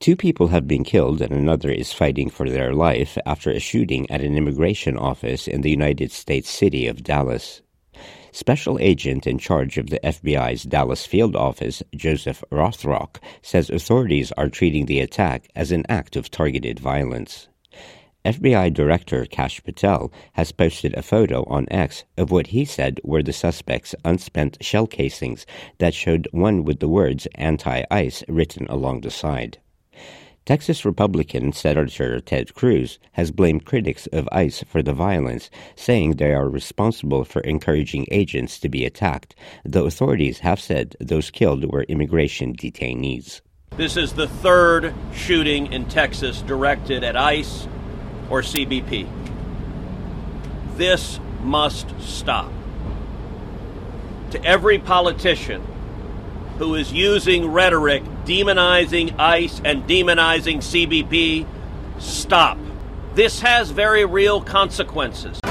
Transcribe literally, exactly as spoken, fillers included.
Two people have been killed and another is fighting for their life after a shooting at an immigration office in the United States city of Dallas. Special agent in charge of the F B I's Dallas field office, Joseph Rothrock, says authorities are treating the attack as an act of targeted violence. F B I Director Kash Patel has posted a photo on X of what he said were the suspects' unspent shell casings that showed one with the words anti-ICE written along the side. Texas Republican Senator Ted Cruz has blamed critics of ICE for the violence, saying they are responsible for encouraging agents to be attacked, though authorities have said those killed were immigration detainees. This is the third shooting in Texas directed at ICE or C B P. This must stop. To every politician who is using rhetoric demonizing ICE and demonizing C B P, stop. This has very real consequences.